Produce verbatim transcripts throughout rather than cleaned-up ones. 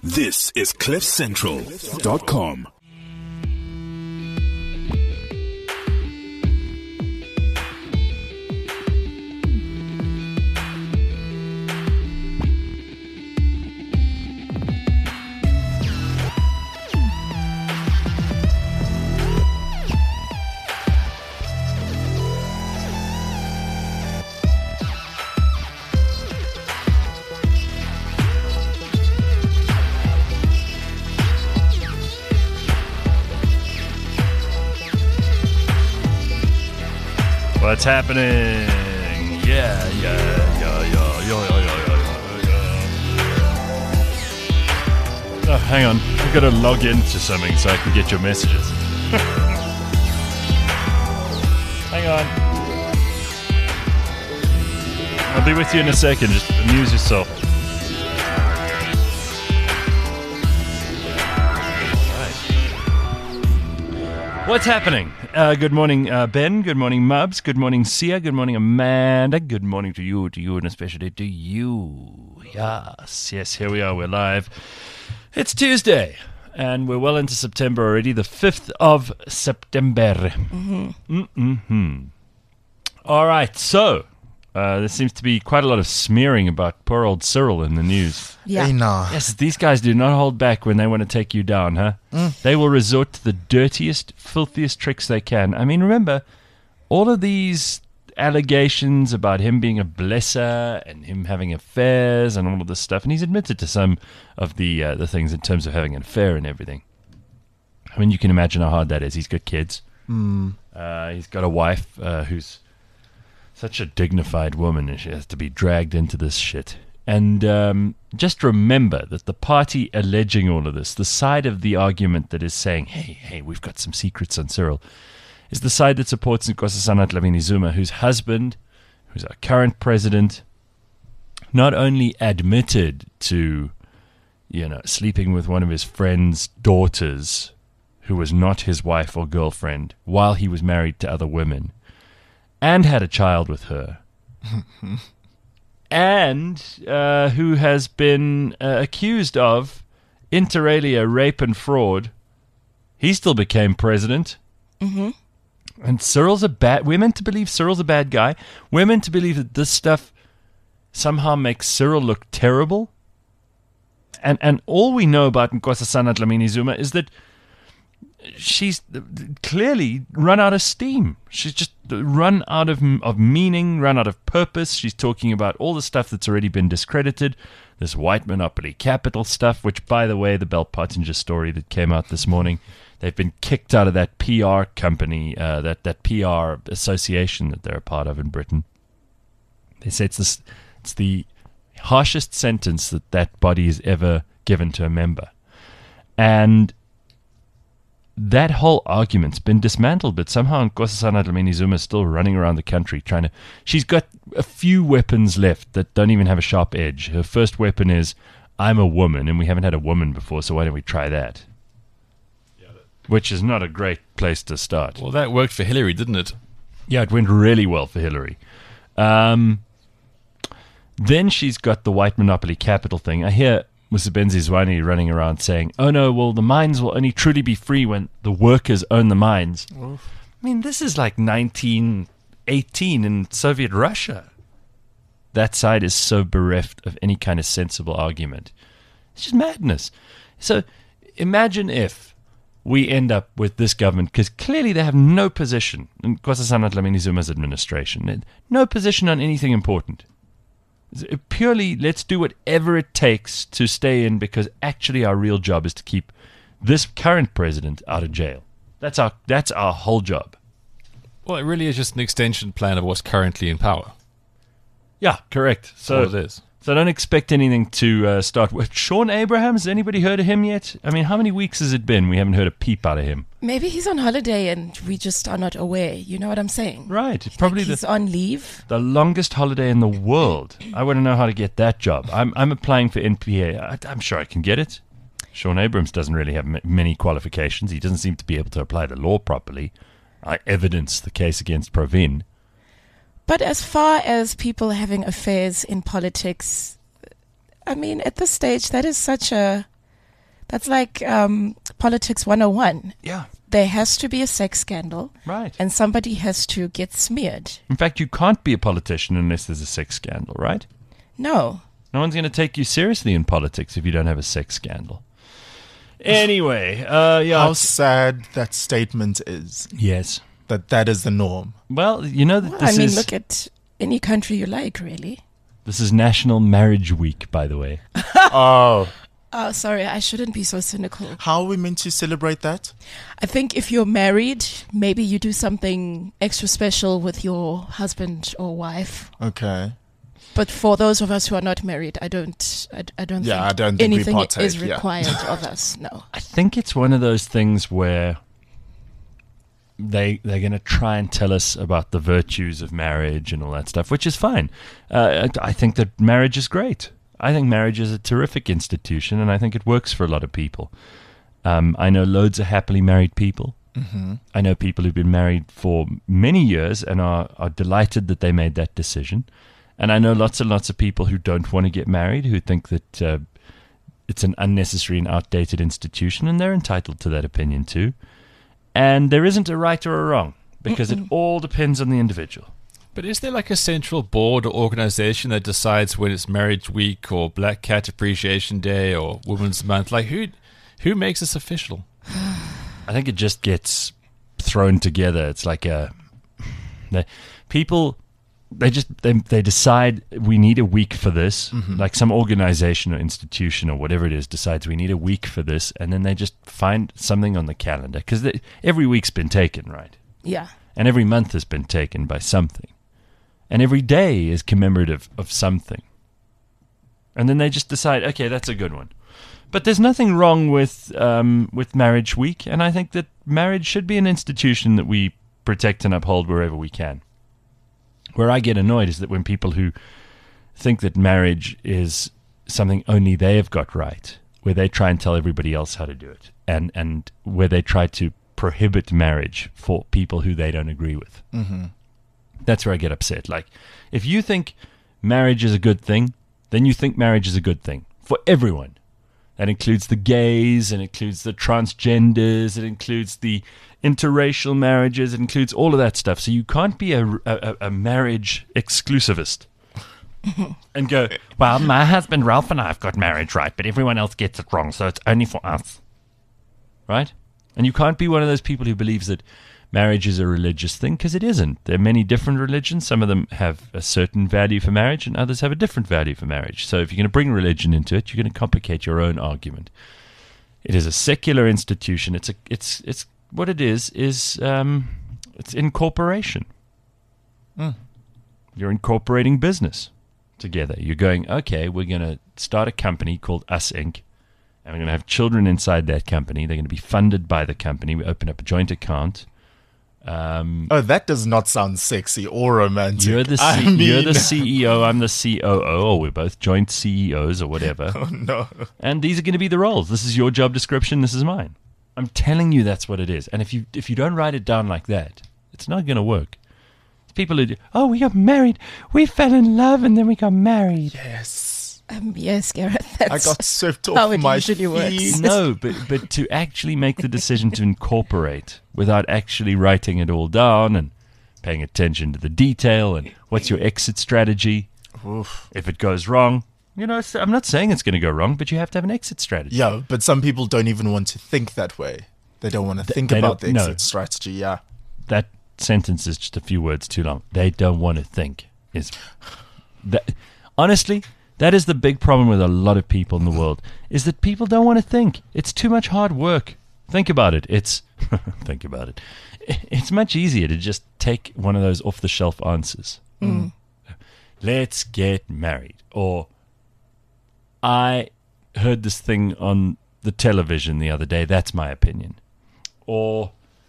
This is cliff central dot com. What's happening? Yeah, yeah, yeah, yeah, yeah, yeah, yeah, yeah. Oh, hang on. I've got to log into something so I can get your messages. Hang on. I'll be with you in a second. Just amuse yourself. What's happening? Uh, good morning, uh, Ben. Good morning, Mubs. Good morning, Sia. Good morning, Amanda. Good morning to you, to you, and especially to you. Yes, yes, here we are. We're live. It's Tuesday, and we're well into September already, the fifth of September. Mm-hmm. Mm-hmm. All right, so uh, there seems to be quite a lot of smearing about poor old Cyril in the news. Yeah. Hey, nah. Yes, these guys do not hold back when they want to take you down, huh? Mm. They will resort to the dirtiest, filthiest tricks they can. I mean, remember, all of these allegations about him being a blesser and him having affairs and all of this stuff, and he's admitted to some of the uh, the things in terms of having an affair and everything. I mean, you can imagine how hard that is. He's got kids. Mm. Uh, he's got a wife uh, who's such a dignified woman, and she has to be dragged into this shit. And um, just remember that the party alleging all of this, the side of the argument that is saying, hey, hey, we've got some secrets on Cyril, is the side that supports Nkosazana Dlamini-Zuma, whose husband, who's our current president, not only admitted to, you know, sleeping with one of his friend's daughters, who was not his wife or girlfriend, while he was married to other women, and had a child with her, and uh, who has been uh, accused of inter alia rape and fraud. He still became president. Mm-hmm. And Cyril's a bad... We're meant to believe Cyril's a bad guy. We're meant to believe that this stuff somehow makes Cyril look terrible. And and all we know about Nkosazana Dlamini-Zuma is that she's clearly run out of steam. She's just run out of of meaning, run out of purpose. She's talking about all the stuff that's already been discredited, this white monopoly capital stuff, which, by the way, the Bell Pottinger story that came out this morning, they've been kicked out of that P R company, uh, that, that P R association that they're a part of in Britain. They say it's, this, it's the harshest sentence that that body has ever given to a member. And that whole argument's been dismantled, but somehow Nkosazana Dlamini-Zuma is still running around the country trying to... She's got a few weapons left that don't even have a sharp edge. Her first weapon is, I'm a woman, and we haven't had a woman before, so why don't we try that? Yeah, that... Which is not a great place to start. Well, that worked for Hillary, didn't it? Yeah, it went really well for Hillary. Um, then she's got the white monopoly capital thing. I hear Msebenzi Zwane running around saying, oh no, well, the mines will only truly be free when the workers own the mines. Oof. I mean, this is like nineteen eighteen in Soviet Russia. That side is so bereft of any kind of sensible argument. It's just madness. So imagine if we end up with this government, because clearly they have no position in Nkosazana Dlamini-Zuma's administration, no position on anything important. Purely, let's do whatever it takes to stay in, because actually our real job is to keep this current president out of jail. That's our that's our whole job. Well, it really is just an extension plan of what's currently in power. Yeah, correct. So That's all it is. So don't expect anything to uh, start with. Sean Abraham, has anybody heard of him yet? I mean, how many weeks has it been? We haven't heard a peep out of him. Maybe he's on holiday and we just are not aware. You know what I'm saying? Right. Probably like he's the, on leave. The longest holiday in the world. I want to know how to get that job. I'm I'm applying for N P A. I, I'm sure I can get it. Sean Abrams doesn't really have m- many qualifications. He doesn't seem to be able to apply the law properly. I evidence the case against Praveen. But as far as people having affairs in politics, I mean, at this stage, that is such a That's like um, politics one oh one. Yeah. There has to be a sex scandal, Right. and somebody has to get smeared. In fact, you can't be a politician unless there's a sex scandal, right? No. No one's going to take you seriously in politics if you don't have a sex scandal. Anyway, uh, yeah. How sad that statement is. Yes. That that is the norm. Well, you know that Well, this I mean, is look at any country you like, really. this is National Marriage Week, by the way. Oh. Oh, sorry, I shouldn't be so cynical. How are we meant to celebrate that? I think if you're married, maybe you do something extra special with your husband or wife. Okay. But for those of us who are not married, I don't. I, I don't. Yeah, think I don't think we anything partake, is yeah. required of us. No. I think it's one of those things where they they're going to try and tell us about the virtues of marriage and all that stuff, which is fine. Uh, I I think that marriage is great. I think marriage is a terrific institution, and I think it works for a lot of people. Um, I know loads of happily married people. Mm-hmm. I know people who've been married for many years and are, are delighted that they made that decision. And I know lots and lots of people who don't want to get married, who think that uh, it's an unnecessary and outdated institution, and they're entitled to that opinion too. And there isn't a right or a wrong, because it all depends on the individual. But is there like a central board or organization that decides when it's Marriage Week or Black Cat Appreciation Day or Women's Month? Like who who makes this official? I think it just gets thrown together. It's like a they, people they just they they decide we need a week for this. Mm-hmm. Like some organization or institution or whatever it is decides we need a week for this, and then they just find something on the calendar because every week's been taken, right? Yeah. And every month has been taken by something. And every day is commemorative of something. And then they just decide, okay, that's a good one. But there's nothing wrong with um, with Marriage Week, and I think that marriage should be an institution that we protect and uphold wherever we can. Where I get annoyed is that when people who think that marriage is something only they have got right, where they try and tell everybody else how to do it, and, and where they try to prohibit marriage for people who they don't agree with. Mm-hmm. That's where I get upset. Like, if you think marriage is a good thing, then you think marriage is a good thing for everyone. That includes the gays, it includes the transgenders, it includes the interracial marriages, it includes all of that stuff. So you can't be a, a, a marriage exclusivist and go, well, my husband Ralph and I have got marriage right, but everyone else gets it wrong, so it's only for us. Right? And you can't be one of those people who believes that marriage is a religious thing, because it isn't. There are many different religions. Some of them have a certain value for marriage, and others have a different value for marriage. So if you're going to bring religion into it, you're going to complicate your own argument. It is a secular institution. It's a, it's, it's what it is is um, it's incorporation. Mm. You're incorporating business together. You're going, okay, we're going to start a company called Us Incorporated. And we're going to have children inside that company. They're going to be funded by the company. We open up a joint account. Um, Oh, that does not sound sexy or romantic. you're the C- I mean, you're the C E O. I'm the C O O. Or we're both joint C E Os or whatever. Oh, no. And these are going to be the roles. This is your job description. This is mine. I'm telling you, that's what it is. And if you if you don't write it down like that, it's not going to work. People who do, oh, we got married. We fell in love and then we got married. Yes. Um, yes, Gareth. I That's got swept how off it my usually works. feet. No, but but to actually make the decision to incorporate without actually writing it all down and paying attention to the detail and what's your exit strategy Oof. if it goes wrong. You know, I'm not saying it's going to go wrong, but you have to have an exit strategy. Yeah, but some people don't even want to think that way. They don't want to think they about the don't- no. exit strategy. Yeah. That sentence is just a few words too long. They don't want to think. Is that honestly? That is the big problem with a lot of people in the world, is that people don't want to think. It's too much hard work. Think about it. It's think about it. It's much easier to just take one of those off-the-shelf answers. Mm. Let's get married. Or I heard this thing on the television the other day. That's my opinion. Or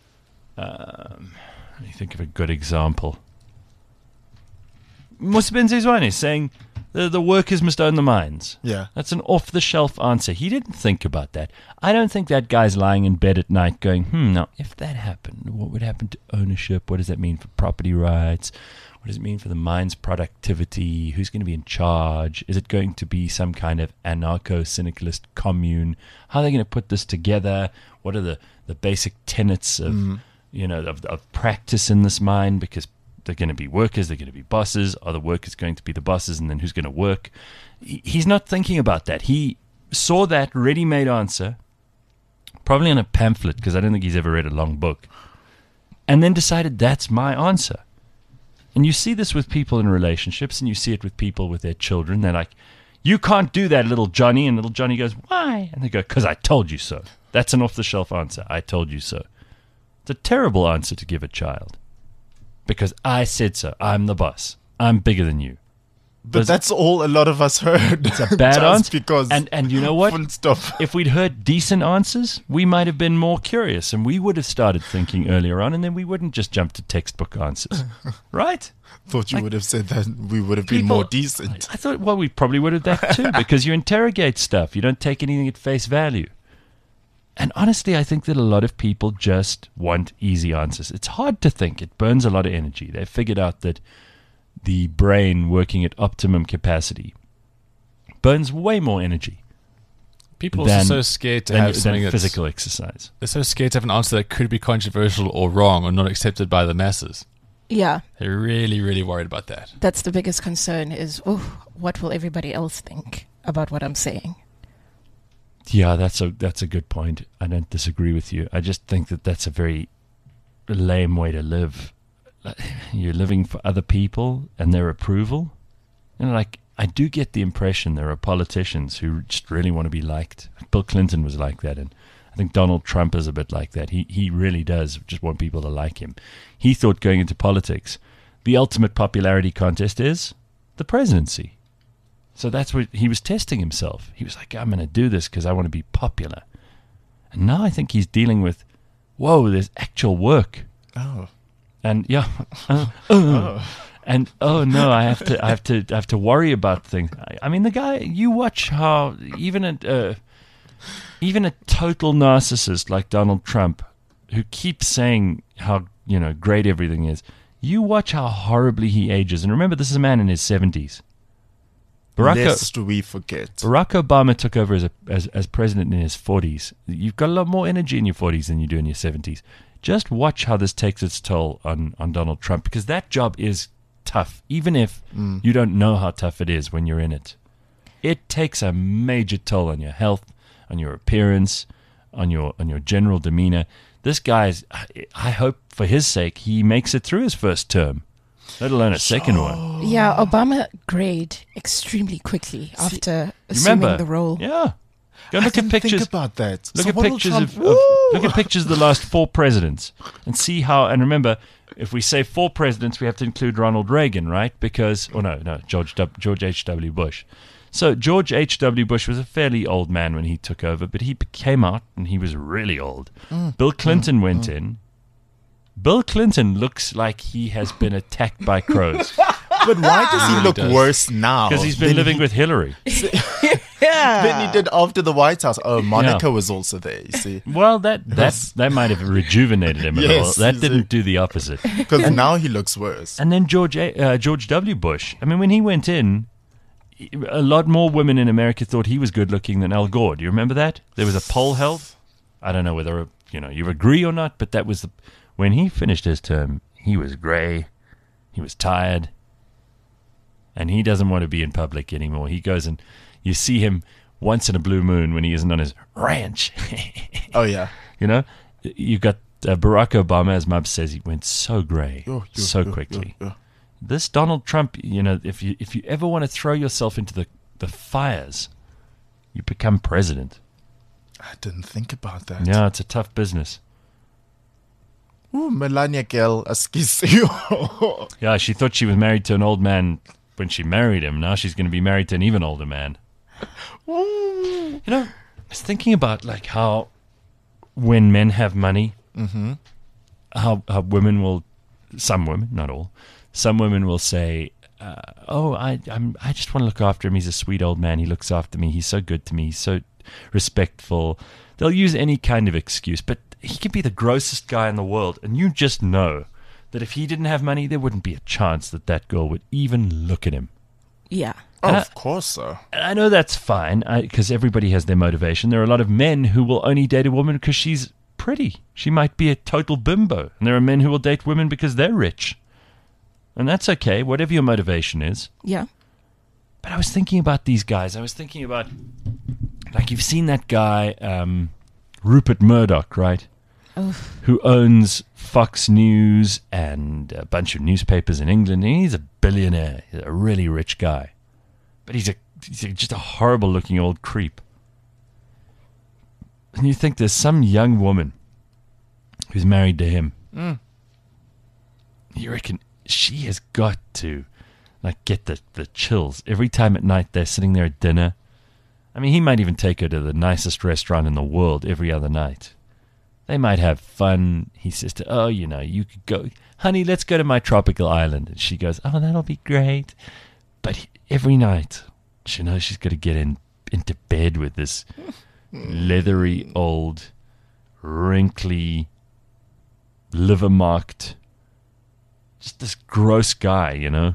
um, let me think of a good example. Musebenzi Zwane saying the, the workers must own the mines. Yeah. That's an off-the-shelf answer. He didn't think about that. I don't think that guy's lying in bed at night going, hmm, now, if that happened, what would happen to ownership? What does that mean for property rights? What does it mean for the mine's productivity? Who's going to be in charge? Is it going to be some kind of anarcho-syndicalist commune? How are they going to put this together? What are the, the basic tenets of, mm. you know, of, of practice in this mine? Because they're going to be workers, they're going to be bosses. Are the workers going to be the bosses, and then who's going to work? He, he's not thinking about that. He saw that ready-made answer, probably in a pamphlet, because I don't think he's ever read a long book, and then decided that's my answer. And you see this with people in relationships, and you see it with people with their children. They're like, you can't do that, little Johnny. And little Johnny goes, why? And they go, because I told you so. That's an off-the-shelf answer. I told you so. It's a terrible answer to give a child. Because I said so. I'm the boss. I'm bigger than you. But Does that's all a lot of us heard. It's a bad Just answer. Because and, and you know what? Full stop. If we'd heard decent answers, we might have been more curious, and we would have started thinking earlier on, and then we wouldn't just jump to textbook answers. Right? Thought you Like, would have said that we would have been people- more decent. I thought, well, we probably would have that too, because you interrogate stuff. You don't take anything at face value. And honestly, I think that a lot of people just want easy answers. It's hard to think. It burns a lot of energy. They've figured out that the brain working at optimum capacity burns way more energy People than, are so scared to than, have than something that's physical exercise. They're so scared to have an answer that could be controversial or wrong or not accepted by the masses. Yeah, They're really, really worried about that. that's the biggest concern is, oh, what will everybody else think about what I'm saying? Yeah, that's a that's a good point. I don't disagree with you. I just think that that's a very lame way to live. You're living for other people and their approval. You know, like, I do get the impression there are politicians who just really want to be liked. Bill Clinton was like that, and I think Donald Trump is a bit like that. He he really does just want people to like him. He thought going into politics, the ultimate popularity contest is the presidency. So that's what he was testing himself. He was like, I'm going to do this because I want to be popular. And now I think he's dealing with, whoa, there's actual work. Oh. And yeah, uh, uh, and oh no, I have to, I have to, I have to worry about things. I, I mean, the guy. You watch how even a, uh, even a total narcissist like Donald Trump, who keeps saying how you know great everything is. You watch how horribly he ages. And remember, this is a man in his seventies. Barack, Lest we forget. Barack Obama took over as a as, as president in his forties. You've got a lot more energy in your forties than you do in your seventies. Just watch how this takes its toll on, on Donald Trump, because that job is tough, even if Mm. you don't know how tough it is when you're in it. It takes a major toll on your health, on your appearance, on your on your general demeanor. This guy's, I hope for his sake, he makes it through his first term, let alone a second one. Yeah, Obama grayed extremely quickly after You assuming remember? the role. Yeah. Go I look at didn't pictures. think about that. Look So at what will pictures Trump- of, of Woo! look at pictures of the last four presidents and see how. And remember, if we say four presidents, we have to include Ronald Reagan, right? Because, oh no, no, George w, George H W Bush. So George H W Bush was a fairly old man when he took over, but he came out and he was really old. Mm. Bill Clinton went mm. in. Bill Clinton looks like he has been attacked by crows But why does he Really look does. worse now? because he's been than living he, with Hillary. Yeah. than he did after the White House. Oh, Monica was also there, you see. Well, that Yes. that's, that might have rejuvenated him a Yes, little. That he's didn't a- do the opposite. Because now he looks worse. And then George A, uh, George W. Bush. I mean, when he went in, a lot more women in America thought he was good looking than Al Gore. Do you remember that? There was a poll held. I don't know whether you know you agree or not, but that was the, when he finished his term. He was grey. He was tired, and he doesn't want to be in public anymore. He goes and you see him once in a blue moon when he isn't on his ranch. Oh, yeah. You know, you got uh, Barack Obama, as Mub says, he went so grey Oh, yeah, so yeah, quickly. yeah, yeah. This Donald Trump, you know, if you if you ever want to throw yourself into the, the fires, you become president. I didn't think about that. Yeah, it's a tough business. Ooh, Melania Gell, Asquisio. Yeah, she thought she was married to an old man when she married him. Now she's going to be married to an even older man. You know, I was thinking about like how when men have money, Mm-hmm. how, how women will, some women, not all, some women will say, uh, oh, I I'm, I just want to look after him. He's a sweet old man. He looks after me. He's so good to me. He's so respectful. They'll use any kind of excuse, but he could be the grossest guy in the world, and you just know that if he didn't have money, there wouldn't be a chance that that girl would even look at him. Yeah. Oh, And I- of course so. And I know that's fine, because everybody has their motivation. There are a lot of men who will only date a woman because she's pretty. She might be a total bimbo. And there are men who will date women because they're rich. And that's okay, whatever your motivation is. Yeah. But I was thinking about these guys. I was thinking about, like, you've seen that guy, um, Rupert Murdoch, right? Oh. Who owns Fox News and a bunch of newspapers in England. And he's a billionaire. He's a really rich guy. But he's a he's a, just a horrible-looking old creep. And you think there's some young woman who's married to him. Mm. You reckon she has got to, like, get the, the chills every time at night they're sitting there at dinner. I mean, he might even take her to the nicest restaurant in the world every other night. They might have fun. He says to, oh, you know, you could go, honey, let's go to my tropical island. And she goes, oh, that'll be great. But he, every night, she knows she's got to get in into bed with this leathery, old, wrinkly, liver-marked, just this gross guy, you know?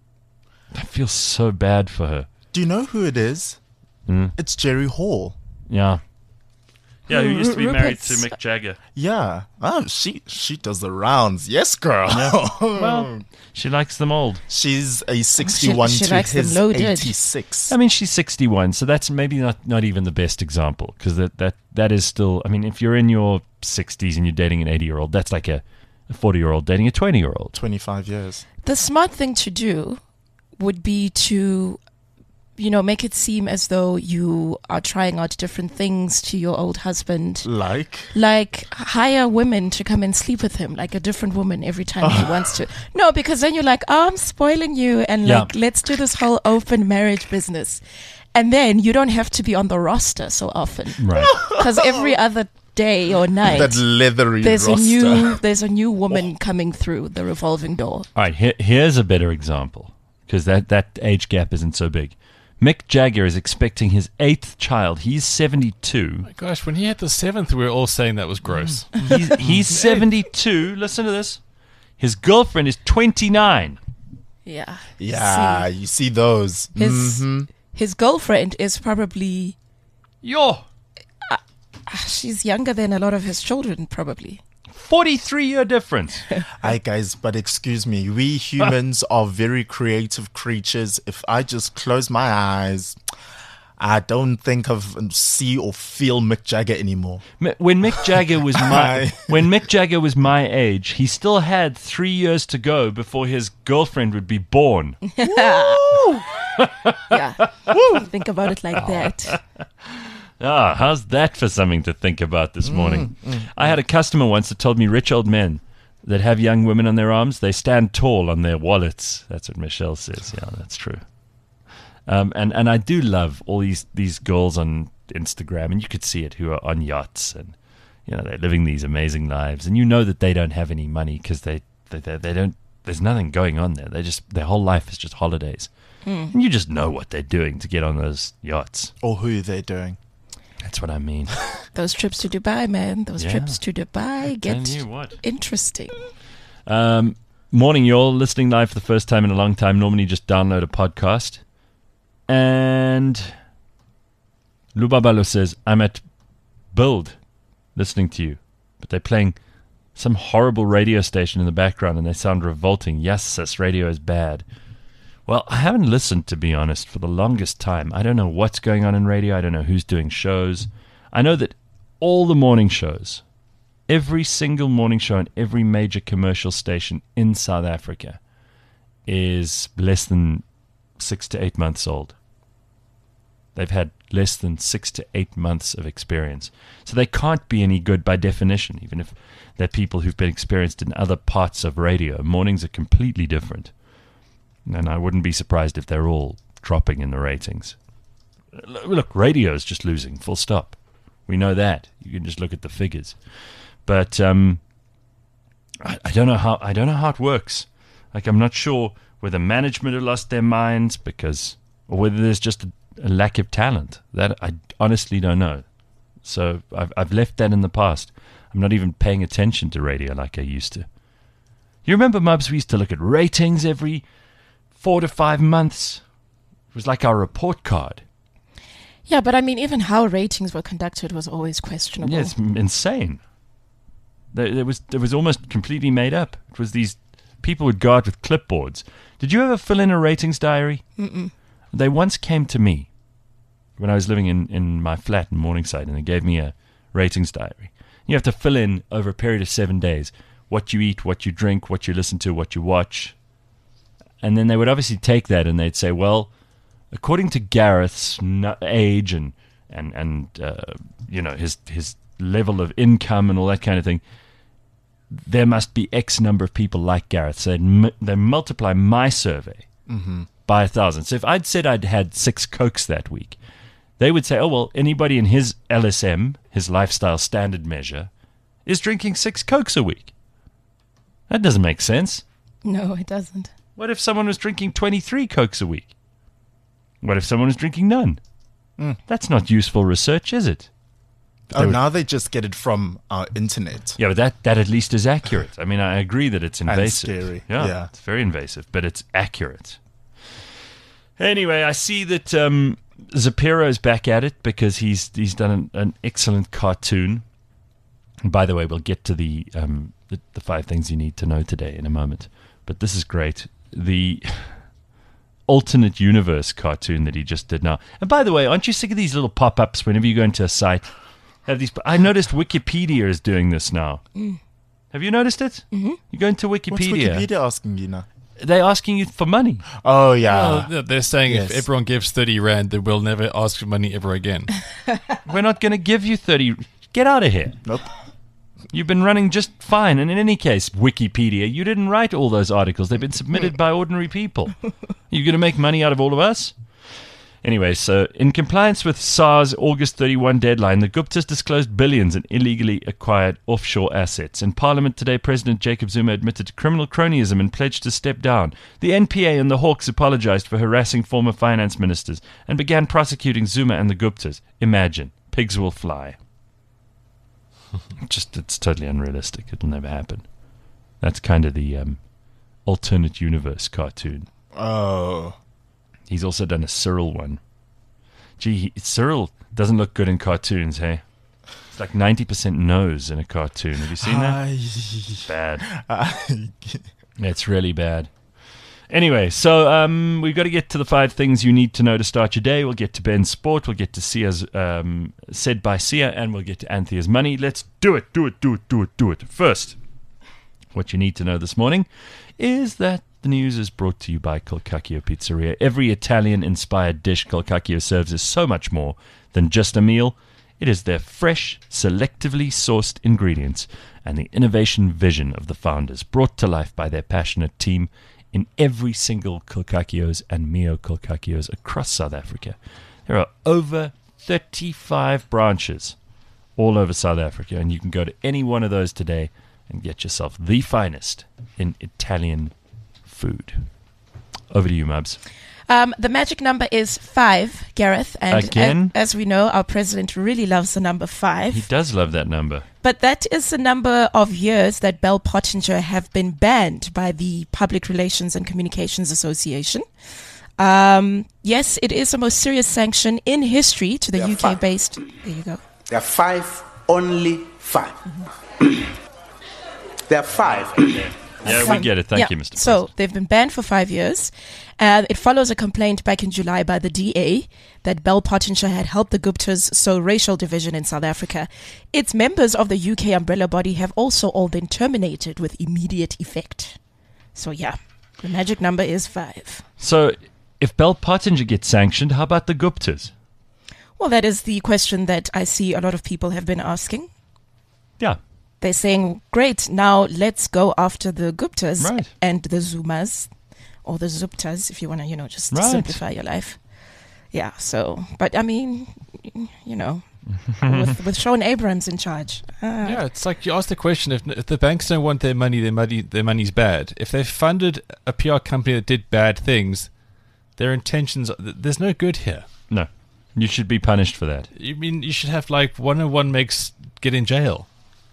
I feel so bad for her. Do you know who it is? Hmm? It's Jerry Hall. Yeah. Yeah, who used to be married to Rupert's- Mick Jagger. Yeah. Oh, she she does the rounds. Yes, girl. Well, she likes them old. She's a sixty-one she to likes them his loaded. eighty-six. I mean, she's sixty-one, so that's maybe not, not even the best example, because that, that, that is still, I mean, if you're in your sixties and you're dating an eighty-year-old, that's like a forty-year-old dating a twenty-year-old. twenty-five years. The smart thing to do would be to, you know, make it seem as though you are trying out different things to your old husband. Like? Like, hire women to come and sleep with him, like a different woman every time he wants to. No, because then you're like, oh, I'm spoiling you, and Yeah. like, let's do this whole open marriage business. And then you don't have to be on the roster so often. Right. Because every other day or night, That leathery there's roster. a new there's a new woman coming through the revolving door. All right, here, here's a better example, because that, that age gap isn't so big. Mick Jagger is expecting his eighth child. He's seventy-two. My gosh, when he had the seventh, we were all saying that was gross. He's, he's seventy-two. Listen to this. His girlfriend is twenty-nine. Yeah. Yeah, See, you see those. his Mhm. his girlfriend is probably Yo, ah, she's younger than a lot of his children, probably. forty-three year difference. Hi guys, but excuse me, we humans are very creative creatures. If I just close my eyes, I don't think of um, see or feel Mick Jagger anymore. M- When Mick Jagger was my Hi. when Mick Jagger was my age, he still had three years to go before his girlfriend would be born. Yeah. Think about it like that. Ah, how's that for something to think about this morning? I had a customer once that told me rich old men that have young women on their arms, they stand tall on their wallets. That's what Michelle says. Yeah, that's true. Um, and, and I do love all these, these girls on Instagram, and you could see it, who are on yachts, and you know they're living these amazing lives, and you know that they don't have any money because they, they, they, they don't. There's nothing going on there. They just their whole life is just holidays, and you just know what they're doing to get on those yachts. Or who they're doing. That's what I mean. Those trips to Dubai, man. Those Yeah. trips to Dubai Telling get you what. interesting. Um, morning, y'all. Listening live for the first time in a long time. Normally just download a podcast. And Lubabalo says, I'm at Build listening to you. But they're playing some horrible radio station in the background and they sound revolting. Yes, this radio is bad. Well, I haven't listened, to be honest, for the longest time. I don't know what's going on in radio. I don't know who's doing shows. I know that all the morning shows, every single morning show on every major commercial station in South Africa is less than six to eight months old. They've had less than six to eight months of experience. So they can't be any good by definition, even if they're people who've been experienced in other parts of radio. Mornings are completely different. And I wouldn't be surprised if they're all dropping in the ratings. Look, radio is just losing, full stop. We know that. You can just look at the figures. But um, I, I don't know how I don't know how it works. Like, I'm not sure whether management have lost their minds because, or whether there's just a, a lack of talent. That I honestly don't know. So I've I've left that in the past. I'm not even paying attention to radio like I used to. You remember, Mubs, we used to look at ratings every four to five months. It was like our report card. Yeah, but I mean, even how ratings were conducted was always questionable. Yeah, it's m- insane. There, there was there was almost completely made up. It was these people would go out with clipboards. Did you ever fill in a ratings diary? Mm-mm. They once came to me when I was living in, in my flat in Morningside, and they gave me a ratings diary. You have to fill in over a period of seven days what you eat, what you drink, what you listen to, what you watch. And then they would obviously take that and they'd say, well, according to Gareth's n- age and and and uh, you know his his level of income and all that kind of thing, there must be X number of people like Gareth. So they'd m- they multiply my survey Mm-hmm. by a thousand. So if I'd said I'd had six Cokes that week, they would say, oh well, anybody in his L S M, his lifestyle standard measure, is drinking six Cokes a week. That doesn't make sense. No, it doesn't. What if someone was drinking twenty-three Cokes a week? What if someone was drinking none? Mm. That's not useful research, is it? But Oh, they would- now they just get it from our internet. Yeah, but that, that at least is accurate. I mean, I agree that it's invasive. scary, Yeah, yeah. it's very invasive, but it's accurate. Anyway, I see that um, Zapiro's back at it because he's he's done an, an excellent cartoon. And by the way, we'll get to the, um, the the five things you need to know today in a moment. But this is great. The alternate universe cartoon that he just did now. And by the way, aren't you sick of these little pop-ups whenever you go into a site? Have these? I noticed Wikipedia is doing this now. Mm. Have you noticed it? Mm-hmm. You go into What's Wikipedia. Wikipedia asking you now? They're asking you for money. Oh, yeah. Well, they're saying yes. if everyone gives thirty rand, then we'll never ask for money ever again. We're not going to give you thirty. Get out of here. Nope. You've been running just fine. And in any case, Wikipedia, you didn't write all those articles. They've been submitted by ordinary people. You going to make money out of all of us? Anyway, so in compliance with SARS August thirty-first deadline, the Guptas disclosed billions in illegally acquired offshore assets. In Parliament today, President Jacob Zuma admitted to criminal cronyism and pledged to step down. The N P A and the Hawks apologized for harassing former finance ministers and began prosecuting Zuma and the Guptas. Imagine. Pigs will fly. Just, it's totally unrealistic. It'll never happen. That's kind of the um, alternate universe cartoon. Oh. He's also done a Cyril one. Gee, he, Cyril doesn't look good in cartoons, hey? It's like ninety percent nose in a cartoon. Have you seen that? Bad. It's really bad. Anyway, so um, we've got to get to the five things you need to know to start your day. We'll get to Ben's Sport. We'll get to Sia's um, Said by Sia. And we'll get to Anthea's Money. Let's do it, do it, do it, do it, do it. First, what you need to know this morning is that the news is brought to you by Colcacchio Pizzeria. Every Italian-inspired dish Colcacchio serves is so much more than just a meal. It is their fresh, selectively sourced ingredients and the innovation vision of the founders brought to life by their passionate team in every single Colcacchios and Mio Colcacchios across South Africa. There are over thirty-five branches all over South Africa, and you can go to any one of those today and get yourself the finest in Italian food. Over to you, Mubs. Um, the magic number is five, Gareth. And Again? a- as we know, our president really loves the number five. He does love that number. But that is the number of years that Bell Pottinger have been banned by the Public Relations and Communications Association. Um, yes, it is the most serious sanction in history to the There are U K five. based. There you go. There are five, only five. There are five. Yeah, we get it. Thank Yeah. you, Mister So they've been banned for five years. Uh, it follows a complaint back in July by the D A that Bell Pottinger had helped the Guptas sow racial division in South Africa. Its members of the U K umbrella body have also all been terminated with immediate effect. So yeah, the magic number is five. So if Bell Pottinger gets sanctioned, how about the Guptas? Well, that is the question that I see a lot of people have been asking. Yeah. They're saying, great, now let's go after the Guptas Right. and the Zumas, or the Zuptas, if you want to, you know, just Right. simplify your life. Yeah, so, but I mean, you know, with, with Sean Abrams in charge. Ah. Yeah, it's like you ask the question: if, if the banks don't want their money, their money, their money's bad. If they funded a P R company that did bad things, their intentions, there's no good here. No, you should be punished for that. You mean you should have like one and one makes get in jail?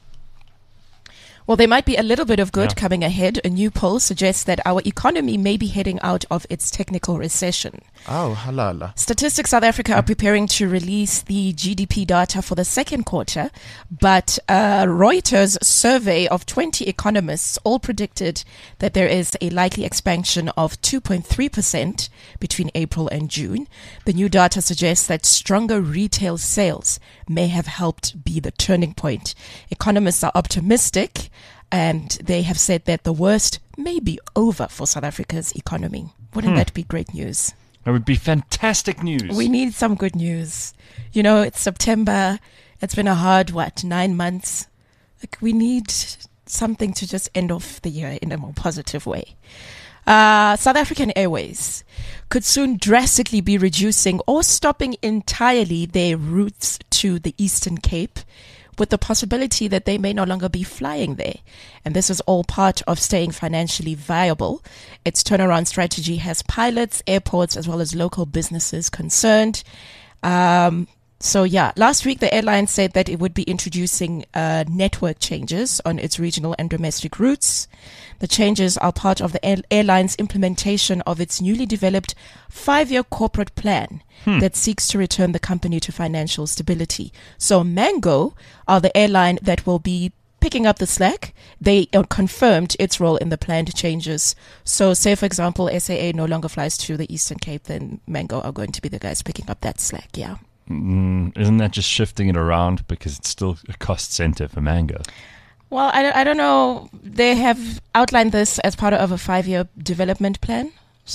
Well, there might be a little bit of good Yeah. coming ahead. A new poll suggests that our economy may be heading out of its technical recession. Oh, halala. Statistics South Africa are preparing to release the G D P data for the second quarter, but uh, Reuters' survey of twenty economists all predicted that there is a likely expansion of two point three percent between April and June. The new data suggests that stronger retail sales may have helped be the turning point. Economists are optimistic, and they have said that the worst may be over for South Africa's economy. Wouldn't that be great news? That would be fantastic news. We need some good news. You know, it's September. It's been a hard, what, nine months? Like, we need something to just end off the year in a more positive way. Uh, South African Airways could soon drastically be reducing or stopping entirely their routes to the Eastern Cape, with the possibility that they may no longer be flying there. And this is all part of staying financially viable. Its turnaround strategy has pilots, airports, as well as local businesses concerned. Um, so yeah, last week the airline said that it would be introducing uh, network changes on its regional and domestic routes. The changes are part of the air- airline's implementation of its newly developed five-year corporate plan that seeks to return the company to financial stability. So Mango are the airline that will be picking up the slack. They uh, confirmed its role in the planned changes. So say, for example, S A A no longer flies to the Eastern Cape, then Mango are going to be the guys picking up that slack, yeah. Mm, isn't that just shifting it around because it's still a cost center for Mango? Well, I, don't- I don't know. They have outlined this as part of a five-year development plan.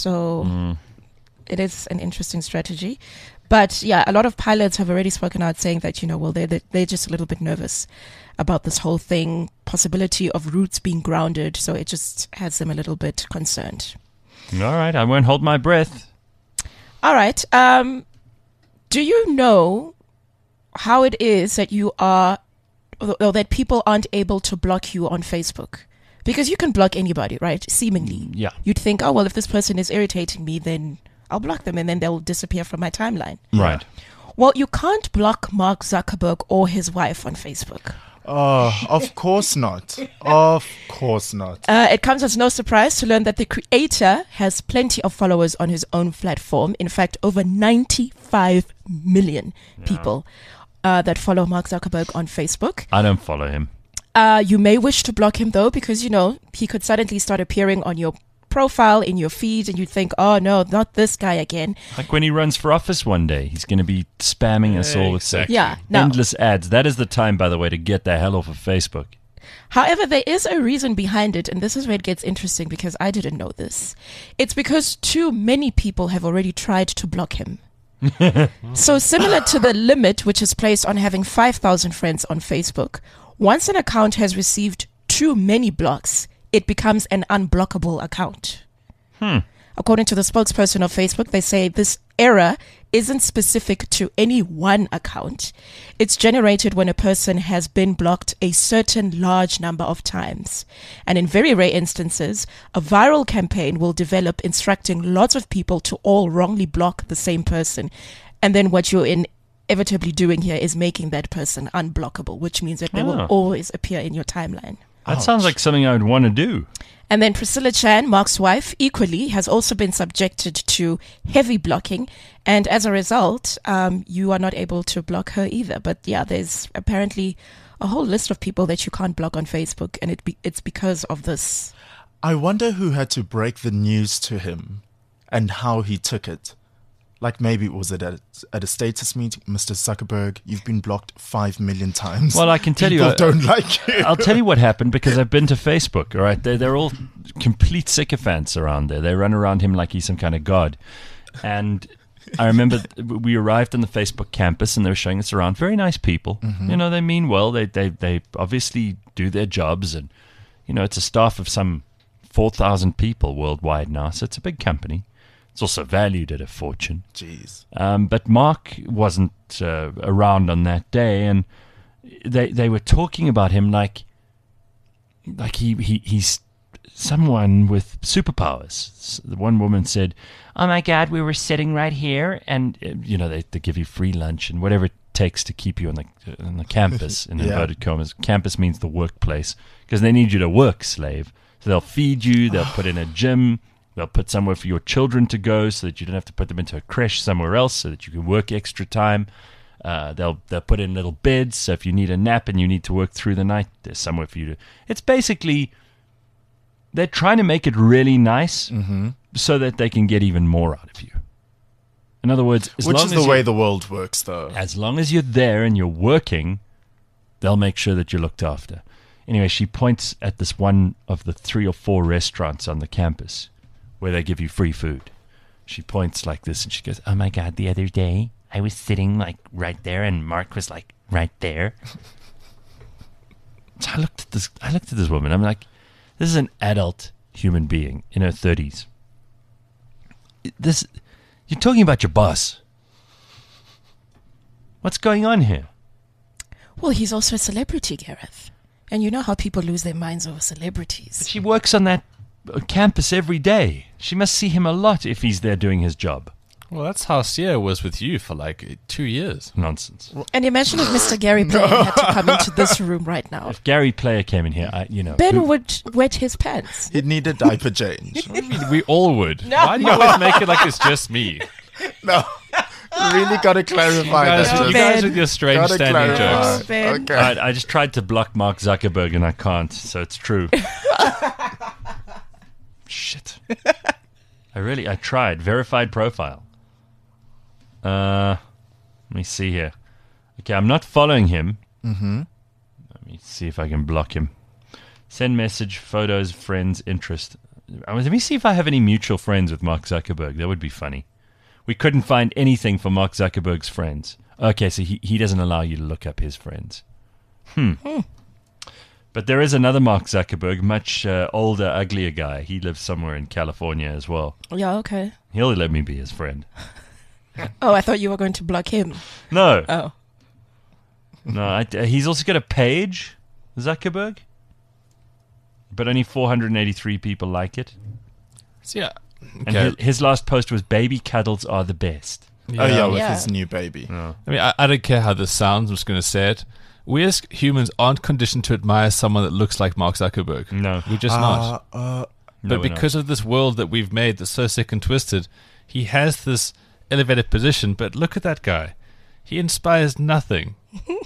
So it is an interesting strategy. But yeah, a lot of pilots have already spoken out saying that, you know, well, they're, they're just a little bit nervous about this whole thing, possibility of routes being grounded. So it just has them a little bit concerned. All right, I won't hold my breath. All right. Um, do you know how it is that you are, or that people aren't able to block you on Facebook? Because you can block anybody, right? Seemingly. Yeah. You'd think, oh, well, if this person is irritating me, then I'll block them and then they'll disappear from my timeline. Right. Well, you can't block Mark Zuckerberg or his wife on Facebook. Oh, of course not. Of course not. Uh, it comes as no surprise to learn that the creator has plenty of followers on his own platform. In fact, over ninety-five million people uh, that follow Mark Zuckerberg on Facebook. I don't follow him. Uh, you may wish to block him, though, because, you know, he could suddenly start appearing on your profile, in your feed, and you think, oh, no, not this guy again. Like when he runs for office one day, he's going to be spamming us all with Exactly. Yeah, no. endless ads. That is the time, by the way, to get the hell off of Facebook. However, there is a reason behind it, and this is where it gets interesting because I didn't know this. It's because too many people have already tried to block him. So similar to the limit which is placed on having five thousand friends on Facebook, once an account has received too many blocks, it becomes an unblockable account. According to the spokesperson of Facebook, they say this error isn't specific to any one account. It's generated when a person has been blocked a certain large number of times. And in very rare instances, a viral campaign will develop instructing lots of people to all wrongly block the same person. And then what you're inevitably doing here is making that person unblockable, which means that they will Oh. always appear in your timeline. That sounds like something I would want to do. And then Priscilla Chan, Mark's wife, equally has also been subjected to heavy blocking. And as a result, um, you are not able to block her either. But yeah, there's apparently a whole list of people that you can't block on Facebook. And it be- it's because of this. I wonder who had to break the news to him and how he took it. Like maybe was it at, at a status meeting? Mister Zuckerberg, you've been blocked five million times. Well, I can tell you, People uh, don't like you. I'll tell you what happened because I've been to Facebook, all right? They're, they're all complete sycophants around there. They run around him like he's some kind of god. And I remember we arrived on the Facebook campus and they were showing us around. Very nice people. You know, they mean well. They, they, they obviously do their jobs. And, you know, it's a staff of some four thousand people worldwide now. So it's a big company. It's also valued at a fortune. Jeez. Um, but Mark wasn't uh, around on that day, and they they were talking about him like like he, he he's someone with superpowers. S- One woman said, "Oh my God, we were sitting right here, and uh, you know they, they give you free lunch and whatever it takes to keep you on the on the campus." In Yeah. inverted commas, campus means the workplace because they need you to work, slave. So they'll feed you, they'll put in a gym. They'll put somewhere for your children to go so that you don't have to put them into a creche somewhere else so that you can work extra time. Uh, they'll they'll put in little beds so if you need a nap and you need to work through the night, there's somewhere for you to... It's basically... They're trying to make it really nice so that they can get even more out of you. In other words, as Which long is as the you- way the world works, though. as long as you're there and you're working, they'll make sure that you're looked after. Anyway, she points at this one of the three or four restaurants on the campus where they give you free food. She points like this and she goes, "Oh my God, the other day I was sitting like right there and Mark was like right there." So I looked at this I looked at this woman. I'm like, this is an adult human being in her thirties. This you're talking about your boss. What's going on here? Well, he's also a celebrity, Gareth. And you know how people lose their minds over celebrities. She works on that uh, campus every day. She must see him a lot if he's there doing his job. Well, that's how Sia was with you for like two years. Nonsense. And imagine if Mister Gary Player had to come into this room right now. If Gary Player came in here, I, you know, Ben who- would wet his pants. He'd need a diaper change. I mean, we all would. Why do you always make it like it's just me? No. Really got to clarify Guys, that. you Just guys Ben. with your strange gotta standing clarify. jokes. Ben. Okay. I, I just tried to block Mark Zuckerberg and I can't, so it's true. Shit. I really, I tried. Verified profile. Uh, let me see here. Okay, I'm not following him. Mm-hmm. Let me see if I can block him. Send message, photos, friends, interest. Uh, Let me see if I have any mutual friends with Mark Zuckerberg. That would be funny. We couldn't find anything for Mark Zuckerberg's friends. Okay, so he, he doesn't allow you to look up his friends. Hmm. But there is another Mark Zuckerberg, much uh, older, uglier guy. He lives somewhere in California as well. Yeah, okay. He'll let me be his friend. Oh, I thought you were going to block him. No. Oh. No, I, uh, he's also got a page, Zuckerberg. But only four hundred eighty-three people like it. So, yeah. And Okay. his, his last post was, "Baby cuddles are the best." Oh, yeah, with Yeah. his new baby. I mean, I, I don't care how this sounds. I'm just going to say it. We as humans aren't conditioned to admire someone that looks like Mark Zuckerberg. No. We're just not. Uh, uh, No, But we're not. because of this world that we've made that's so sick and twisted, he has this elevated position. But look at that guy. He inspires nothing.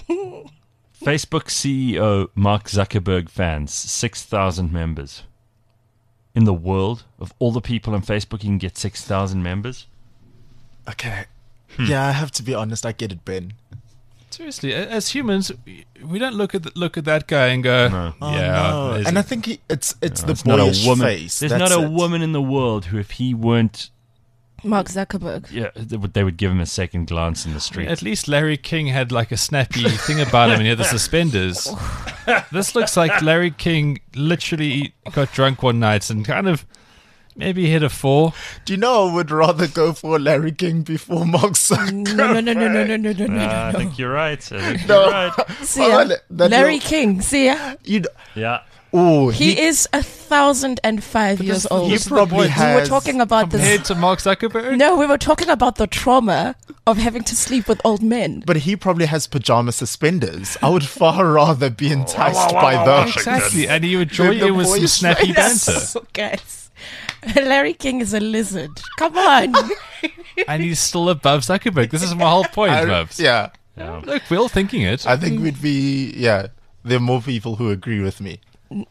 Facebook C E O Mark Zuckerberg fans, six thousand members. In the world, of all the people on Facebook, you can get six thousand members? okay. Hmm. Yeah, I have to be honest. I get it, Ben. Seriously, a- as humans, we- we don't look at th- look at that guy and go, No. Oh, "Yeah." no. there's And a- I think he, it's it's the There's not a boyish woman. face. There's That's not a it. woman in the world who, if he weren't, Mark Zuckerberg. yeah, they would, they would give him a second glance in the street. At least Larry King had like a snappy thing about him, and he had the suspenders. This looks like Larry King literally got drunk one night and kind of maybe hit a four. Do you know I would rather go for Larry King before Mark Zuckerberg? No, no, no, no, no, no, no, no, no, Uh, I no. think you're right. I think No. you're right. See ya. Well, that Larry you- King, see ya. You, Yeah. oh, He, he, is a thousand and five years this- old. he this is the probably point. has. We were talking about Compared this. to Mark Zuckerberg? No, we were talking about the trauma of having to sleep with old men. But he probably has pajama suspenders. I would far rather be enticed by those. Exactly, and you enjoy The- the it with some boyish snappy face. banter. Guys, Larry King is a lizard. Come on. And he's still above Zuckerberg. This is my whole point, I- Bubs. yeah, Yeah. Look, we're all thinking it. I think we'd be. Yeah, there are more people who agree with me.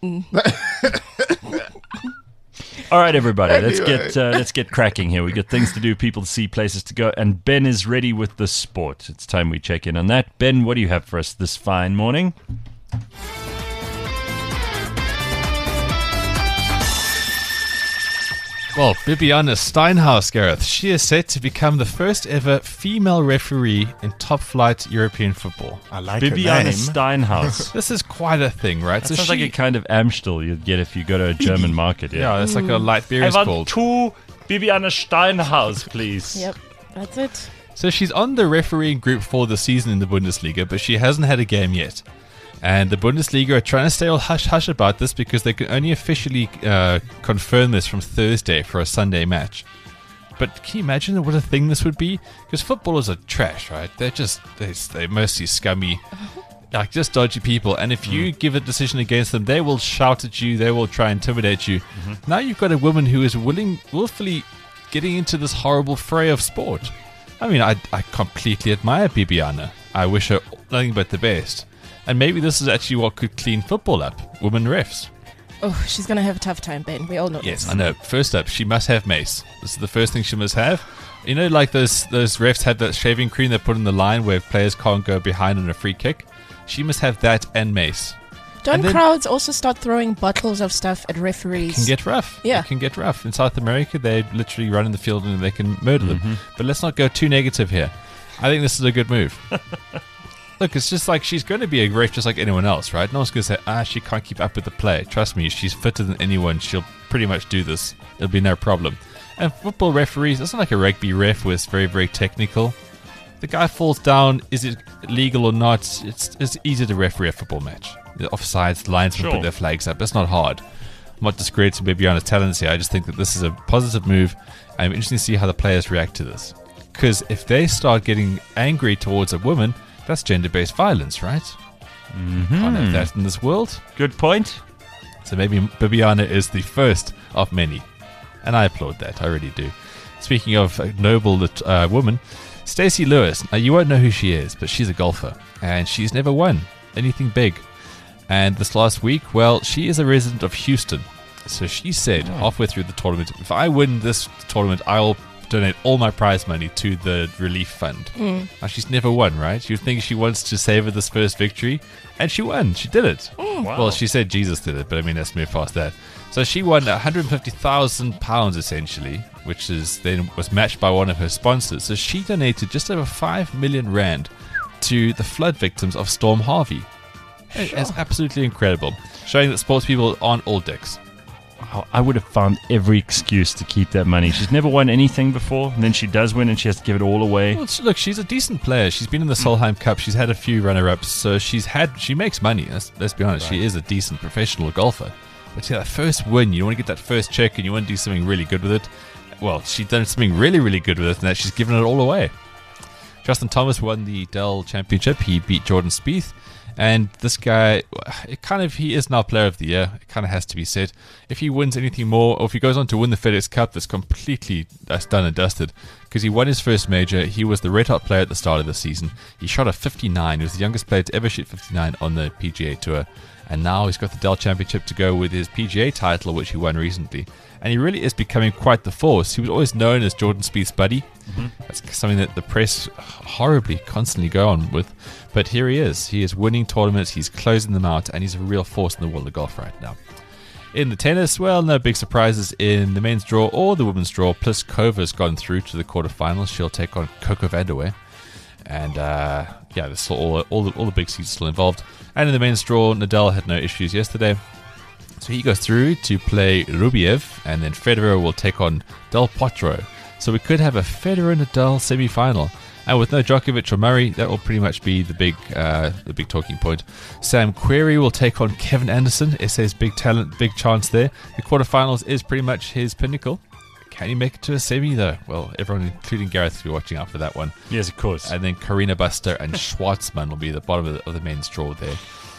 All right, everybody, let's Anyway. get uh, let's get cracking here. We got things to do, people to see, places to go, and Ben is ready with the sport. It's time we check in on that. Ben, what do you have for us this fine morning? Well, Bibiana Steinhaus, Gareth, she is set to become the first ever female referee in top-flight European football. I like her Bibiana name. Steinhaus. This is quite a thing, right? That sounds like a kind of Amstel you'd get if you go to a German market. yeah, Yeah. that's like a light beer I is want called. two Bibiana Steinhaus, please. Yep, that's it. So she's on the refereeing group for the season in the Bundesliga, but she hasn't had a game yet. And the Bundesliga are trying to stay all hush-hush about this because they can only officially uh, confirm this from Thursday for a Sunday match. But can you imagine what a thing this would be? Because footballers are trash, right? They're just, they're, they're mostly scummy, like just dodgy people. And if you give a decision against them, they will shout at you, they will try and intimidate you. Mm-hmm. Now you've got a woman who is willing, willfully getting into this horrible fray of sport. I mean, I, I completely admire Bibiana. I wish her nothing but the best. And maybe this is actually what could clean football up. Women refs. Oh, she's going to have a tough time, Ben. We all know Yes, this. I know. First up, she must have mace. This is the first thing she must have. You know, like those those refs have that shaving cream they put in the line where players can't go behind on a free kick? She must have that and mace. Don't and then- crowds also start throwing bottles of stuff at referees? It can get rough. Yeah. It can get rough. In South America, they literally run in the field and they can murder them. But let's not go too negative here. I think this is a good move. Look, it's just like she's going to be a ref just like anyone else, right? No one's going to say, ah, she can't keep up with the play. Trust me, she's fitter than anyone. She'll pretty much do this. It'll be no problem. And football referees, it's not like a rugby ref where it's very, very technical. The guy falls down, is it legal or not? It's, it's easy to referee a football match. The offsides, the linesmen Sure. put their flags up. It's not hard. I'm not discrediting Bibiana's talents here. I just think that this is a positive move. I'm interested to see how the players react to this. Because if they start getting angry towards a woman, that's gender-based violence, right? Mm-hmm. Can't have that in this world. Good point. So maybe Bibiana is the first of many. And I applaud that. I really do. Speaking of a noble uh, woman, Stacey Lewis. Now, you won't know who she is, but she's a golfer. And she's never won anything big. And this last week, well, she is a resident of Houston. So she said, halfway through the tournament, if I win this tournament, I'll donate all my prize money to the relief fund. Mm. Now, she's never won, right? You think she wants to savor this first victory, and she won. She did it. Wow. Well, she said Jesus did it, but I mean, let's move past that. So she won one hundred fifty thousand pounds essentially, which is then was matched by one of her sponsors. So she donated just over five million rand to the flood victims of Storm Harvey. Sure. It's absolutely incredible, showing that sports people aren't all dicks. Wow, I would have found every excuse to keep that money. She's never won anything before, and then she does win, and she has to give it all away. Well, look, she's a decent player. She's been in the Solheim Cup. She's had a few runner-ups, so she's had. She makes money. Let's, let's be honest. Right. She is a decent professional golfer. But yeah, that first win, you want to get that first check, and you want to do something really good with it. Well, she's done something really, really good with it, and that she's given it all away. Justin Thomas won the Dell Championship. He beat Jordan Spieth. And this guy, it kind of, he is now Player of the Year. It kind of has to be said. If he wins anything more, or if he goes on to win the FedEx Cup, that's completely that's done and dusted. Because he won his first major. He was the red hot player at the start of the season. He shot a fifty-nine. He was the youngest player to ever shoot fifty-nine on the P G A Tour. And now he's got the Dell Championship to go with his P G A title, which he won recently. And he really is becoming quite the force. He was always known as Jordan Spieth's buddy. Mm-hmm. That's something that the press horribly constantly go on with. But here he is. He is winning tournaments. He's closing them out. And he's a real force in the world of golf right now. In the tennis, well, no big surprises in the men's draw or the women's draw. Pliskova's gone through to the quarterfinals. She'll take on Coco Vandeweghe. And, uh, yeah, there's all, all, the, all the big seeds still involved. And in the men's draw, Nadal had no issues yesterday. So he goes through to play Rublev, and then Federer will take on Del Potro. So we could have a Federer-Nadal semi-final. And with no Djokovic or Murray, that will pretty much be the big uh, the big talking point. Sam Querrey will take on Kevin Anderson. S A's big talent, big chance there. The quarterfinals is pretty much his pinnacle. Can he make it to a semi, though? Well, everyone, including Gareth, will be watching out for that one. Yes, of course. And then Karina Buster and Schwartzman will be the bottom of the, of the men's draw there.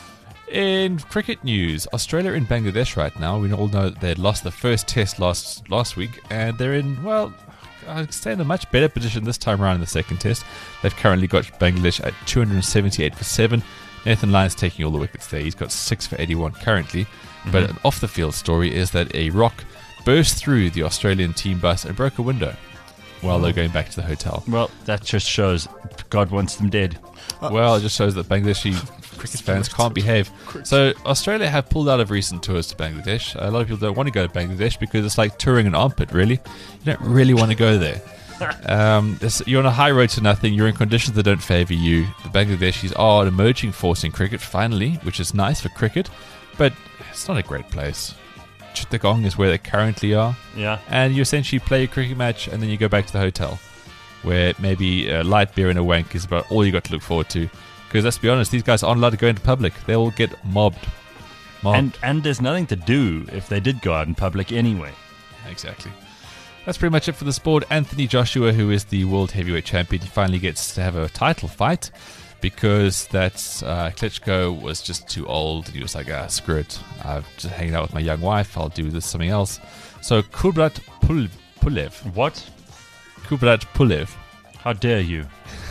In cricket news, Australia are in Bangladesh right now. We all know that they had lost the first test last last week, and they're in, well, I'd say in a much better position this time around in the second test. They've currently got Bangladesh at two hundred seventy-eight for seven. Nathan Lyon's taking all the wickets there. He's got six for eighty-one currently. Mm-hmm. But an off-the-field story is that a rock burst through the Australian team bus and broke a window while they're going back to the hotel. Well, that just shows God wants them dead. Well, it just shows that Bangladeshi cricket fans can't behave. So Australia have pulled out of recent tours to Bangladesh. A lot of people don't want to go to Bangladesh because it's like touring an armpit, really. You don't really want to go there. Um, this, you're on a high road to nothing. You're in conditions that don't favour you. The Bangladeshis are an emerging force in cricket, finally, which is nice for cricket, but it's not a great place. Chittagong is where they currently are. Yeah. And you essentially play a cricket match and then you go back to the hotel, where maybe a light beer and a wank is about all you got to look forward to. Because let's be honest, these guys aren't allowed to go into public. They will get mobbed. mobbed. And and there's nothing to do if they did go out in public anyway. Exactly. That's pretty much it for the sport. Anthony Joshua, who is the world heavyweight champion, he finally gets to have a title fight, because that's uh, Klitschko was just too old. He was like, ah, screw it. I'm just hanging out with my young wife. I'll do this something else. So Kubrat Pul- Pulev. What? Kubrat Pulev. How dare you?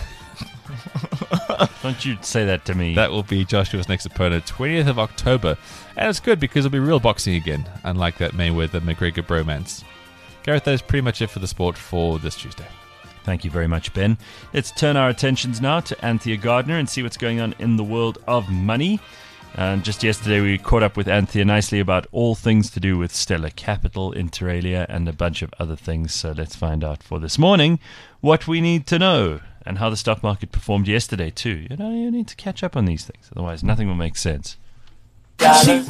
Don't you say that to me. That will be Joshua's next opponent, twentieth of October. And it's good because it'll be real boxing again, unlike that Mayweather-McGregor bromance. Gareth, that is pretty much it for the sport for this Tuesday. Thank you very much, Ben. Let's turn our attentions now to Anthea Gardner and see what's going on in the world of money. And just yesterday we caught up with Anthea nicely about all things to do with Stellar Capital, Inter Alia, and a bunch of other things. So let's find out for this morning what we need to know and how the stock market performed yesterday too. You know, you need to catch up on these things, otherwise nothing will make sense. Oh,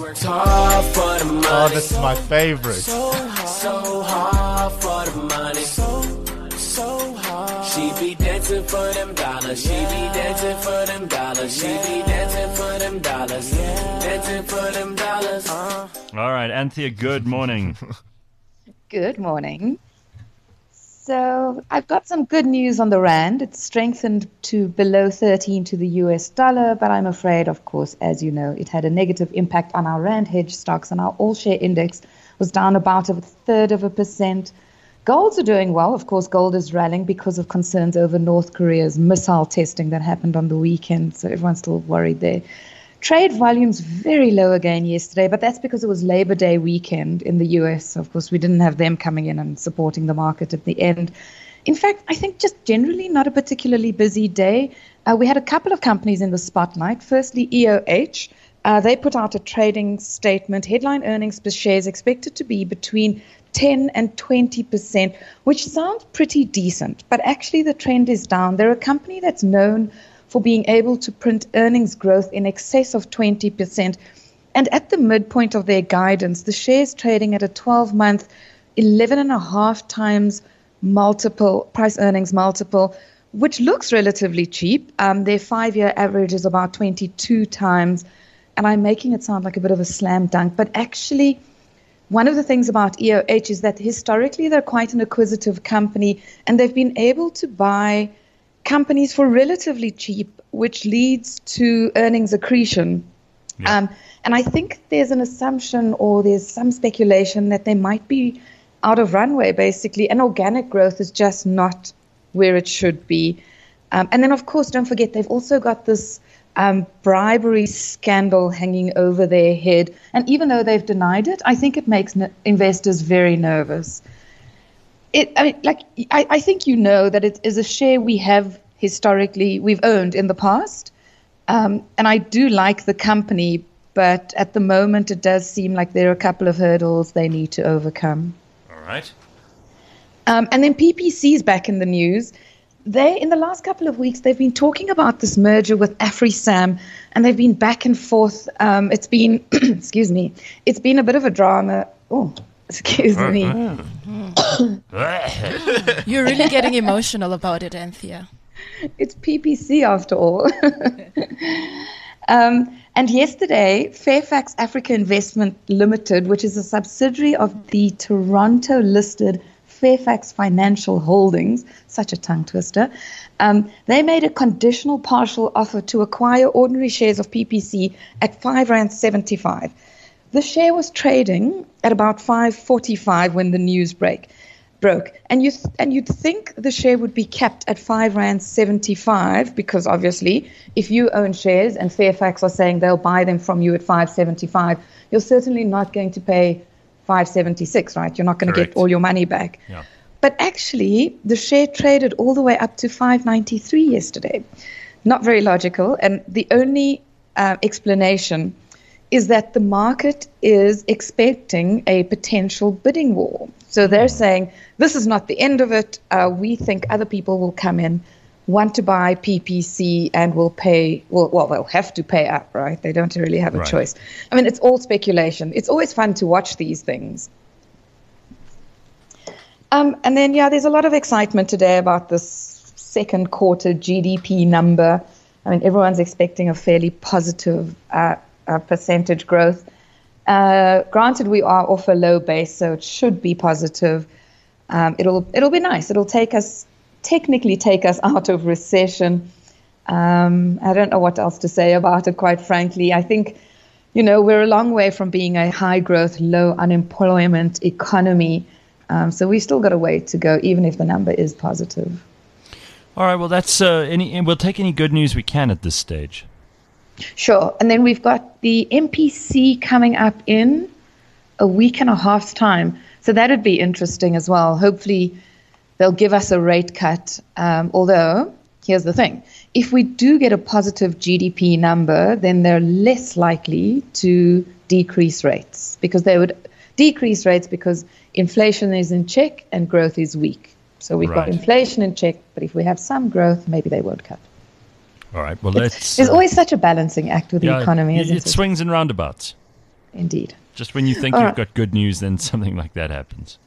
that's my favorite. So hard for the money. So, so hard. She be dancing for them dollars. She be dancing for them dollars. She be dancing for them dollars. Dancing for them dollars. Uh. All right, Anthea, good morning. Good morning. So I've got some good news on the rand. It's strengthened to below thirteen to the U S dollar, but I'm afraid, of course, as you know, it had a negative impact on our rand hedge stocks, and our all-share index was down about a third of a percent. Golds are doing well. Of course, gold is rallying because of concerns over North Korea's missile testing that happened on the weekend, so everyone's still worried there. Trade volumes very low again yesterday, but that's because it was Labor Day weekend in the U S. So of course, we didn't have them coming in and supporting the market at the end. In fact, I think just generally not a particularly busy day. Uh, we had a couple of companies in the spotlight. Firstly, E O H. Uh, they put out a trading statement. Headline earnings per share is expected to be between ten and twenty percent, which sounds pretty decent, but actually the trend is down. They're a company that's known for being able to print earnings growth in excess of twenty percent. And at the midpoint of their guidance, the share's trading at a twelve-month, eleven and a half times multiple, price earnings multiple, which looks relatively cheap. Um, their five-year average is about twenty-two times, and I'm making it sound like a bit of a slam dunk, but actually one of the things about E O H is that historically they're quite an acquisitive company, and they've been able to buy companies for relatively cheap, which leads to earnings accretion. Yeah. Um, and I think there's an assumption, or there's some speculation, that they might be out of runway, basically, and organic growth is just not where it should be. Um, and then, of course, don't forget, they've also got this um, bribery scandal hanging over their head. And even though they've denied it, I think it makes n- investors very nervous. It, I mean, like, I, I think you know that it is a share we have historically, we've owned in the past. Um, and I do like the company, but at the moment it does seem like there are a couple of hurdles they need to overcome. All right. Um, and then P P C is back in the news. They, in the last couple of weeks, they've been talking about this merger with AfriSam, and they've been back and forth. Um, it's been, excuse me, it's been a bit of a drama. Oh, excuse me. You're really getting emotional about it, Anthea. It's P P C after all. um, and yesterday, Fairfax Africa Investment Limited, which is a subsidiary of the Toronto-listed Fairfax Financial Holdings, such a tongue twister, um, they made a conditional partial offer to acquire ordinary shares of P P C at five rand seventy-five. The share was trading at about five forty-five when the news break. broke. And you th- and you'd think the share would be capped at five rand seventy-five, because obviously if you own shares and Fairfax are saying they'll buy them from you at five seventy-five, you're certainly not going to pay five seventy-six, right? You're not going to get all your money back. Yeah. But actually, the share traded all the way up to five ninety-three yesterday. Not very logical. And the only uh, explanation is that the market is expecting a potential bidding war. So they're saying, this is not the end of it. Uh, we think other people will come in. want to buy P P C and will pay, well, well, they'll have to pay up, right? They don't really have a Right. choice. I mean, it's all speculation. It's always fun to watch these things. Um, and then, yeah, there's a lot of excitement today about this second quarter G D P number. I mean, everyone's expecting a fairly positive uh, uh, percentage growth. Uh, granted, we are off a low base, so it should be positive. Um, it'll it'll be nice. It'll take us, technically take us out of recession. Um, I don't know what else to say about it, quite frankly. I think, you know, we're a long way from being a high growth, low unemployment economy. Um, so we've still got a way to go, even if the number is positive. All right. Well, that's uh, any. And we'll take any good news we can at this stage. Sure. And then we've got the M P C coming up in a week and a half's time. So that would be interesting as well. Hopefully they'll give us a rate cut. Um, although, here's the thing. If we do get a positive G D P number, then they're less likely to decrease rates, because they would decrease rates because inflation is in check and growth is weak. So we've Right. got inflation in check, but if we have some growth, maybe they won't cut. All right. Well, let's. There's uh, always such a balancing act with the yeah, economy, it, isn't it it? swings and roundabouts. Indeed. Just when you think All you've right. got good news, then something like that happens.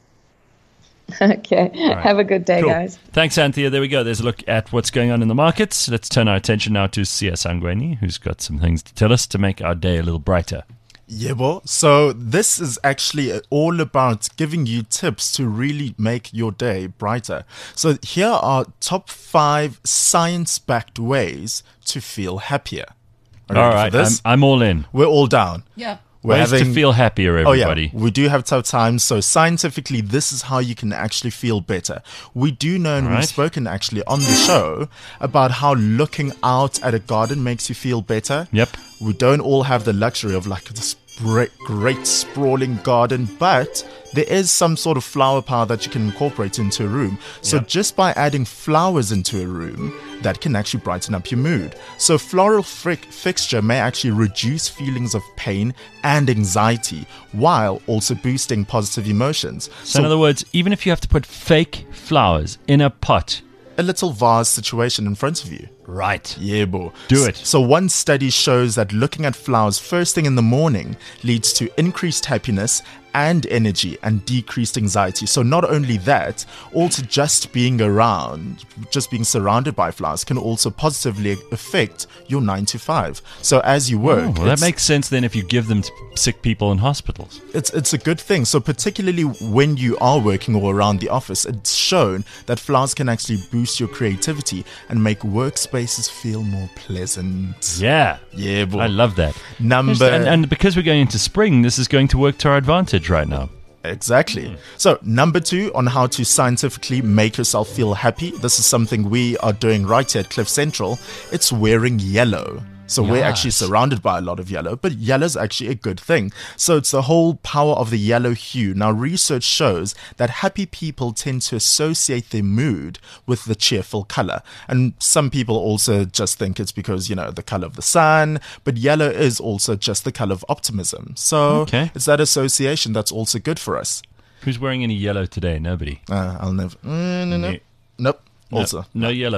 Okay. right. Have a good day, Cool. guys. Thanks, Anthea. There we go. There's a look at what's going on in the markets. Let's turn our attention now to Sia Sangweni, who's got some things to tell us to make our day a little brighter. Yebo. So this is actually all about giving you tips to really make your day brighter. So here are top five science-backed ways to feel happier. Are you All ready right. for I'm, this? I'm all in. We're all down. Yeah. We're Ways to feel happier, everybody. Oh, yeah. We do have tough times. So scientifically, this is how you can actually feel better. We do know, and Right. we've spoken actually on the show about how looking out at a garden makes you feel better. Yep. We don't all have the luxury of like this great, great sprawling garden, but there is some sort of flower power that you can incorporate into a room. So Yep. just by adding flowers into a room, that can actually brighten up your mood. So floral fric- fixture may actually reduce feelings of pain and anxiety while also boosting positive emotions. So, in other words, even if you have to put fake flowers in a pot. a little vase situation in front of you. Right. Yeah, bro. Do it. So one study shows that looking at flowers first thing in the morning leads to increased happiness and energy and decreased anxiety. So not only that, also just being around, just being surrounded by flowers can also positively affect your nine to five. So as you work, Oh, well, that it's- makes sense then if you give them to sick people in hospitals. It's it's a good thing. So particularly when you are working or around the office, it's shown that flowers can actually boost your creativity and make workspaces feel more pleasant. Yeah. Yeah, boy. I love that. Number And, and because we're going into spring, this is going to work to our advantage right now. Exactly. So, number two on how to scientifically make yourself feel happy. This is something we are doing right here at Cliff Central. It's wearing yellow. So we're actually Yes. surrounded by a lot of yellow, but yellow is actually a good thing. So it's the whole power of the yellow hue. Now, research shows that happy people tend to associate their mood with the cheerful color. And some people also just think it's because, you know, the color of the sun, but yellow is also just the color of optimism. So Okay. it's that association that's also good for us. Who's wearing any yellow today? Nobody. Uh, I'll never. Mm, no, no. No. Nope. No, Also, no yellow.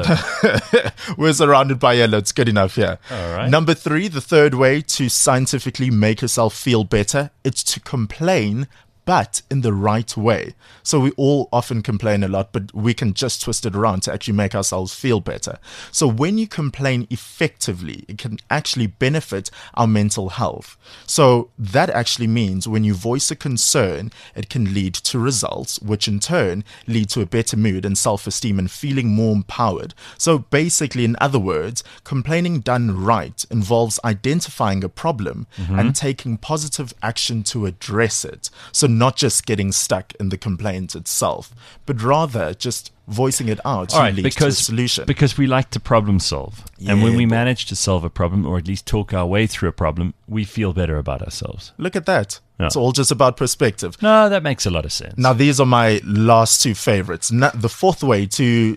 we're surrounded by yellow. It's good enough, yeah. All right. Number three, the third way to scientifically make yourself feel better, it's to complain, but in the right way. So we all often complain a lot, but we can just twist it around to actually make ourselves feel better. So when you complain effectively, it can actually benefit our mental health. So that actually means when you voice a concern, it can lead to results, which in turn lead to a better mood and self-esteem and feeling more empowered. So basically, in other words, complaining done right involves identifying a problem and taking positive action to address it. So not just getting stuck in the complaint itself, but rather just voicing it out All to right, lead because to a solution. because we like to problem solve, and when Yeah, we boy. manage to solve a problem, or at least talk our way through a problem, we feel better about ourselves. Look at that. Yeah. It's all just about perspective. No, that makes a lot of sense. Now, these are my last two favorites. Na- The fourth way to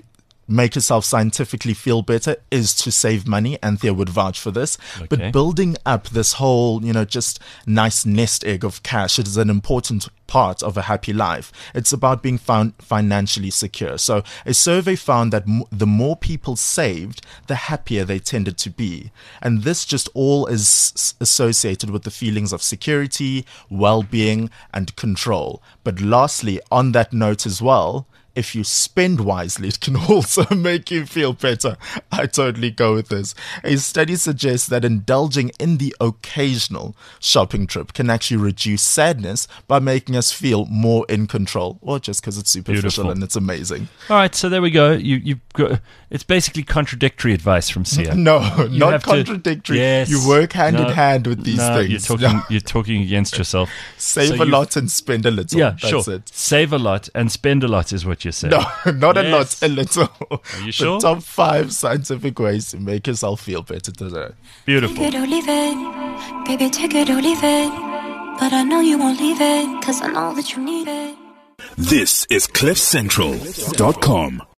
make yourself scientifically feel better is to save money, and Thea would vouch for this. Okay. But building up this whole, you know, just nice nest egg of cash is an important part of a happy life. It's about being found financially secure. So a survey found that m- the more people saved, the happier they tended to be. And this just all is s- associated with the feelings of security, well-being, and control. But lastly, on that note as well, if you spend wisely, it can also make you feel better. I totally go with this. A study suggests that indulging in the occasional shopping trip can actually reduce sadness by making us feel more in control, or just because it's superficial Beautiful. and it's amazing. All right, so there we go. You you got, it's basically contradictory advice from Sia. No, You not have to- contradictory. Yes. You work hand No, in hand with these no, things. You're talking you're talking against yourself. Save So a you've- lot and spend a little. Yeah, That's sure. it. Save a lot and spend a lot is what you're saying. No, not a Yes. lot, a little. Are you The sure? top five scientific ways to make yourself feel better today. Beautiful. Take it or leave it, baby, take it or leave it. But I know you won't leave it, cause I know that you need it. This is cliff central dot com.